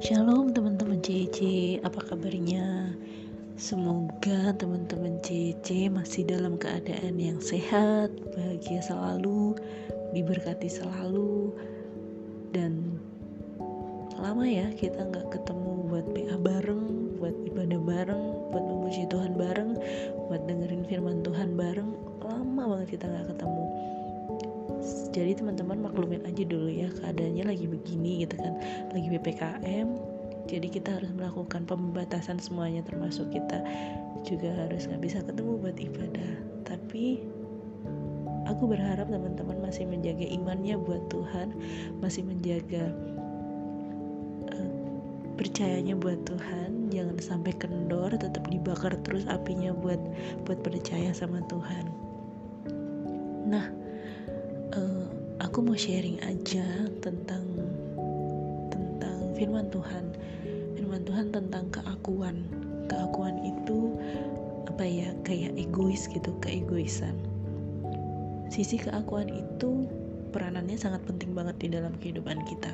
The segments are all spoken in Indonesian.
Shalom teman-teman CC, apa kabarnya? Semoga teman-teman CC masih dalam keadaan yang sehat, bahagia selalu, diberkati selalu. Dan lama ya kita gak ketemu buat PA bareng, buat ibadah bareng, buat memuji Tuhan bareng, buat dengerin firman Tuhan bareng. Lama banget kita gak ketemu. Jadi teman-teman maklumin aja dulu ya, keadaannya lagi begini gitu kan, lagi PPKM. Jadi kita harus melakukan pembatasan semuanya, termasuk kita juga harus gak bisa ketemu buat ibadah. Tapi aku berharap teman-teman masih menjaga imannya buat Tuhan, masih menjaga percayanya buat Tuhan, jangan sampai kendor, tetap dibakar terus apinya buat percaya sama Tuhan. Nah, aku mau sharing aja tentang firman Tuhan tentang keakuan. Keakuan itu kayak egois gitu, keegoisan. Sisi keakuan itu peranannya sangat penting banget di dalam kehidupan kita.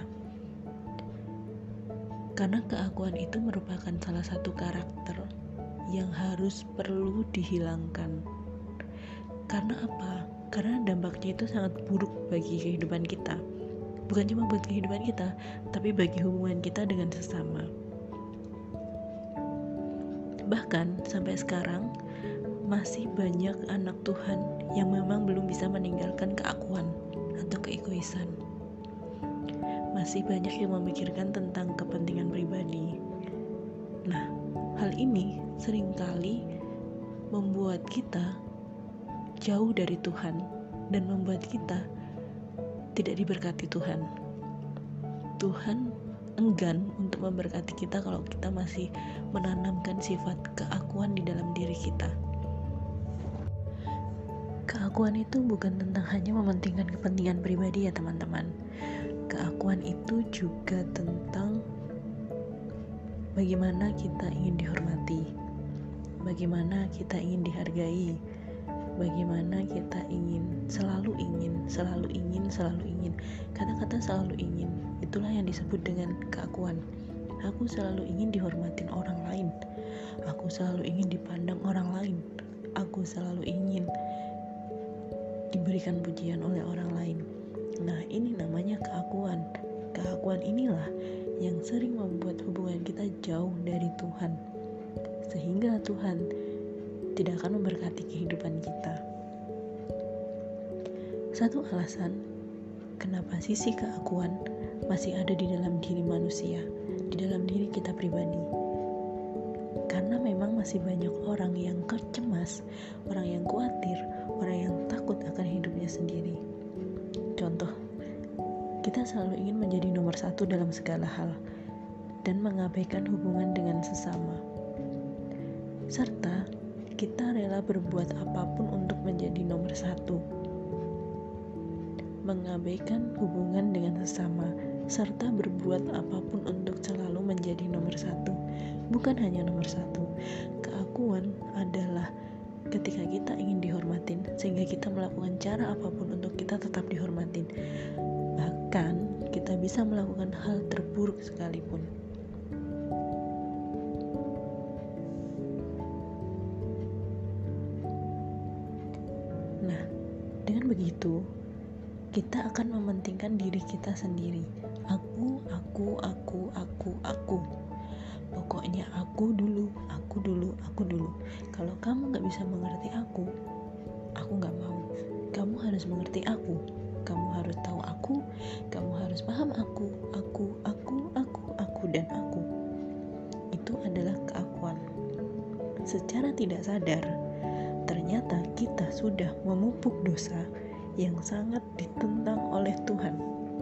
Karena keakuan itu merupakan salah satu karakter yang perlu dihilangkan. Karena apa? Karena dampaknya itu sangat buruk bagi kehidupan kita. Bukan cuma buat kehidupan kita, tapi bagi hubungan kita dengan sesama. Bahkan sampai sekarang masih banyak anak Tuhan yang memang belum bisa meninggalkan keakuan atau keegoisan. Masih banyak yang memikirkan tentang kepentingan pribadi. Nah, hal ini seringkali membuat kita jauh dari Tuhan dan membuat kita tidak diberkati Tuhan. Tuhan enggan untuk memberkati kita kalau kita masih menanamkan sifat keakuan di dalam diri kita. Keakuan itu bukan tentang hanya mementingkan kepentingan pribadi ya teman-teman. Keakuan itu juga tentang bagaimana kita ingin dihormati, bagaimana kita ingin dihargai, bagaimana kita selalu ingin. Kata-kata selalu ingin, itulah yang disebut dengan keakuan. Aku selalu ingin dihormatin orang lain. Aku selalu ingin dipandang orang lain. Aku selalu ingin diberikan pujian oleh orang lain. Nah, ini namanya keakuan. Keakuan inilah yang sering membuat hubungan kita jauh dari Tuhan, sehingga Tuhan tidak akan memberkati kehidupan kita. Satu alasan kenapa sisi keakuan masih ada di dalam diri manusia, di dalam diri kita pribadi, karena memang masih banyak orang yang cemas, orang yang khawatir, orang yang takut akan hidupnya sendiri. Contoh, kita selalu ingin menjadi nomor satu dalam segala hal dan mengabaikan hubungan dengan sesama, serta kita rela berbuat apapun untuk menjadi nomor satu, mengabaikan hubungan dengan sesama, serta berbuat apapun untuk selalu menjadi nomor satu. Bukan hanya nomor satu, keakuan adalah ketika kita ingin dihormatin, sehingga kita melakukan cara apapun untuk kita tetap dihormatin. Bahkan kita bisa melakukan hal terburuk sekalipun. Nah, dengan begitu kita akan mementingkan diri kita sendiri. Aku. Pokoknya aku dulu. Kalau kamu gak bisa mengerti aku gak mau. Kamu harus mengerti aku. Kamu harus tahu aku. Kamu harus paham aku. Dan aku. Itu adalah keakuan. Secara tidak sadar, ternyata kita sudah memupuk dosa yang sangat ditentang oleh Tuhan.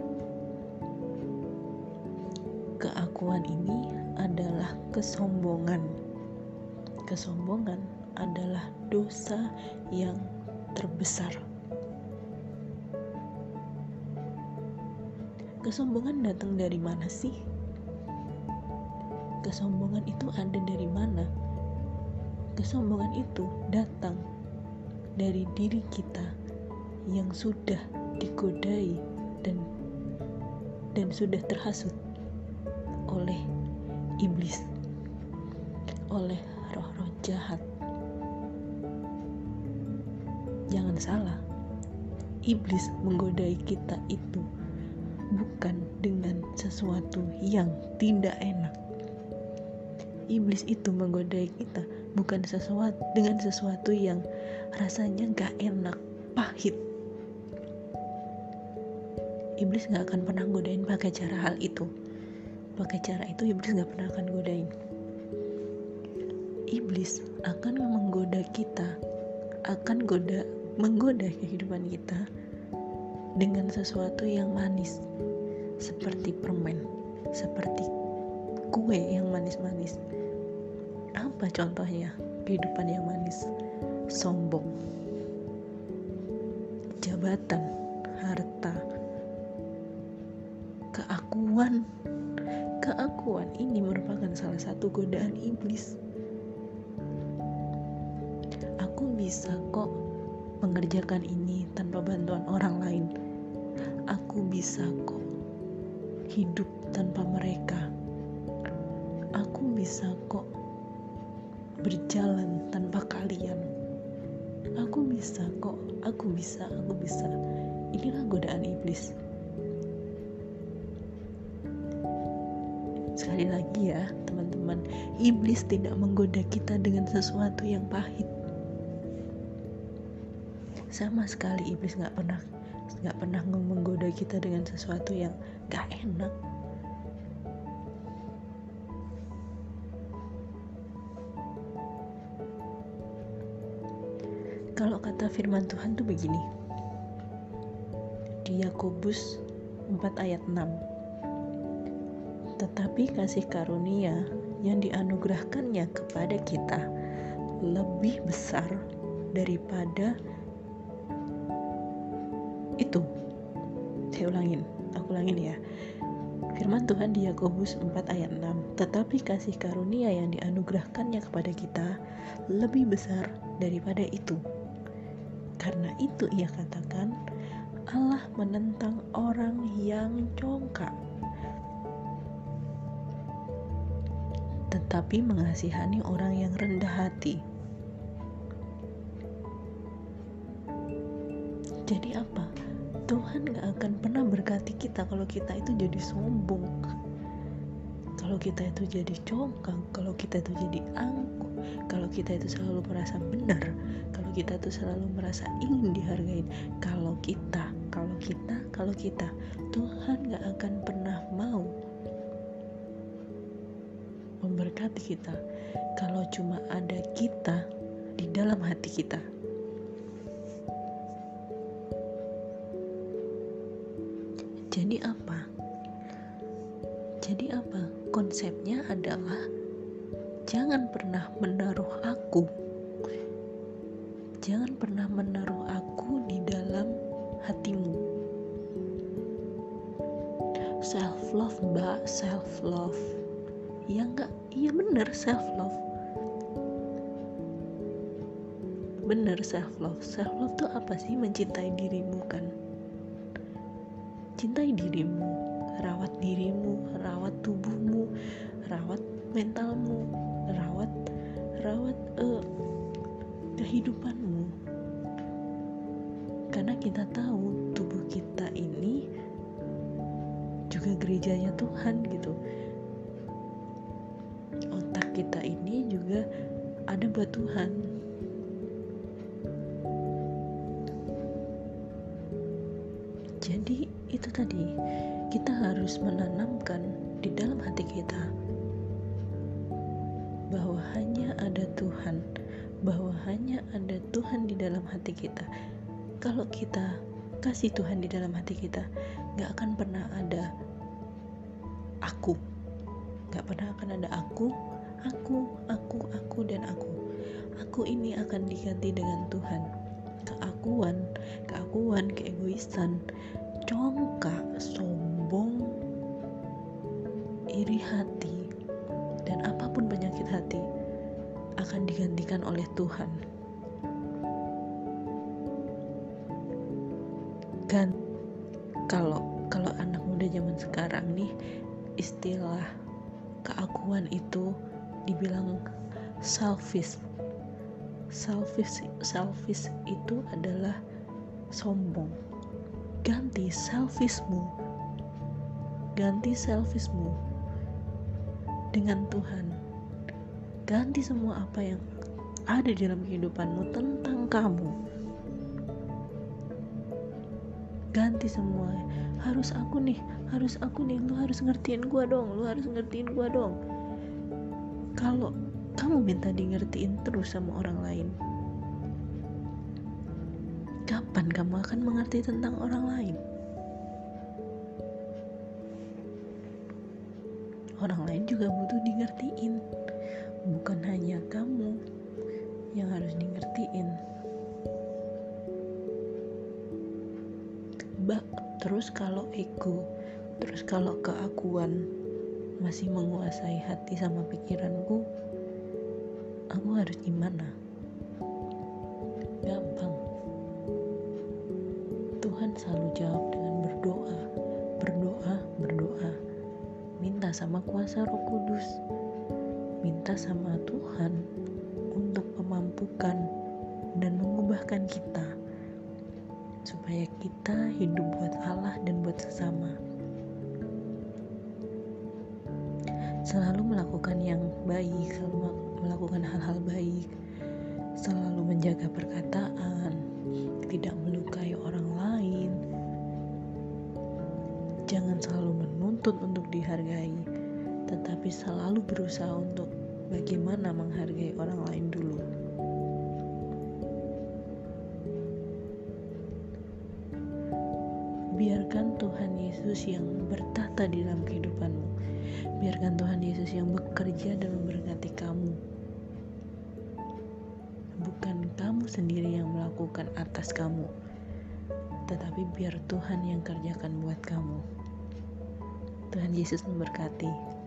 Keakuan ini adalah kesombongan. Kesombongan adalah dosa yang terbesar. Kesombongan datang dari mana sih? Kesombongan itu ada dari mana? Kesombongan itu datang dari diri kita yang sudah digodai dan sudah terhasut oleh iblis, oleh roh-roh jahat. Jangan salah, iblis menggodai kita itu bukan dengan sesuatu yang tidak enak. Iblis itu menggodai kita bukan dengan sesuatu yang rasanya gak enak, pahit. Iblis gak akan pernah godain pakai cara hal itu. Pakai cara itu iblis gak pernah akan godain. Iblis akan menggoda kita, akan menggoda kehidupan kita dengan sesuatu yang manis, seperti permen, seperti kue yang manis-manis. Apa contohnya kehidupan yang manis? Sombong, jabatan, harta, keakuan. Keakuan ini merupakan salah satu godaan iblis. Aku bisa kok mengerjakan ini tanpa bantuan orang lain. Aku bisa kok hidup tanpa mereka. Aku bisa kok berjalan tanpa kalian. Aku bisa kok, aku bisa. Inilah godaan iblis. Sekali lagi ya teman-teman, iblis tidak menggoda kita dengan sesuatu yang pahit. Sama sekali iblis gak pernah menggoda kita dengan sesuatu yang gak enak. Kalau kata firman Tuhan tuh begini, di Yakobus 4 ayat 6, tetapi kasih karunia yang dianugerahkannya kepada kita lebih besar daripada itu. Aku ulangin ya. Firman Tuhan di Yakobus 4 ayat 6, tetapi kasih karunia yang dianugerahkannya kepada kita lebih besar daripada itu. Karena itu ia katakan, Allah menentang orang yang congkak, tetapi mengasihani orang yang rendah hati. Jadi apa? Tuhan gak akan pernah berkati kita kalau kita itu jadi sombong, kalau kita itu jadi congkak, kalau kita itu jadi angkuh, kalau kita itu selalu merasa benar, kalau kita itu selalu merasa ingin dihargain. Kalau kita, Tuhan gak akan pernah mau memberkati kita kalau cuma ada kita di dalam hati kita. Jadi apa? Konsepnya adalah jangan pernah menaruh aku di dalam hatimu. Self love. Ya enggak? Iya benar, self love. Benar, self love. Self love tuh apa sih? Mencintai dirimu kan? Cintai dirimu, rawat dirimu, rawat tubuhmu, rawat mentalmu, rawat kehidupanmu. Karena kita tahu tubuh kita ini juga gerejanya Tuhan gitu. Otak kita ini juga ada buat Tuhan. Jadi itu tadi, kita harus menanamkan di dalam hati kita bahwa hanya ada Tuhan, bahwa hanya ada Tuhan di dalam hati kita. Kalau kita kasih Tuhan di dalam hati kita, gak akan pernah ada aku, gak pernah akan ada aku dan aku. Aku ini akan diganti dengan Tuhan. Keakuan, keegoisan, congkak, sombong, iri hati, dan apapun penyakit hati akan digantikan oleh Tuhan. Kan kalau anak muda zaman sekarang nih, istilah keakuan itu dibilang selfish. Selfish itu adalah sombong. Ganti selfishmu dengan Tuhan. Ganti semua apa yang ada di dalam kehidupanmu tentang kamu. Ganti semua. Harus aku nih, lu harus ngertiin gua dong. Kalau kamu minta di ngertiin terus sama orang lain, kapan kamu akan mengerti tentang orang lain? Orang lain juga butuh di ngertiin, bukan hanya kamu yang harus di ngertiin. Terus kalau ego, terus kalau keakuan masih menguasai hati sama pikiranku, aku harus gimana? Gampang. Tuhan selalu jawab dengan berdoa. Minta sama kuasa Roh Kudus, minta sama Tuhan untuk memampukan dan mengubahkan kita supaya kita hidup buat Allah dan buat sesama. Selalu melakukan yang baik, selalu melakukan hal-hal baik, selalu menjaga perkataan, tidak melukai orang lain. Jangan selalu menuntut untuk dihargai, tetapi selalu berusaha untuk bagaimana menghargai orang lain dulu. Biarkan Tuhan Yesus yang bertata di dalam kehidupanmu. Biarkan Tuhan Yesus yang bekerja dan memberkati kamu. Bukan kamu sendiri yang melakukan atas kamu, tetapi biar Tuhan yang kerjakan buat kamu. Tuhan Yesus memberkati.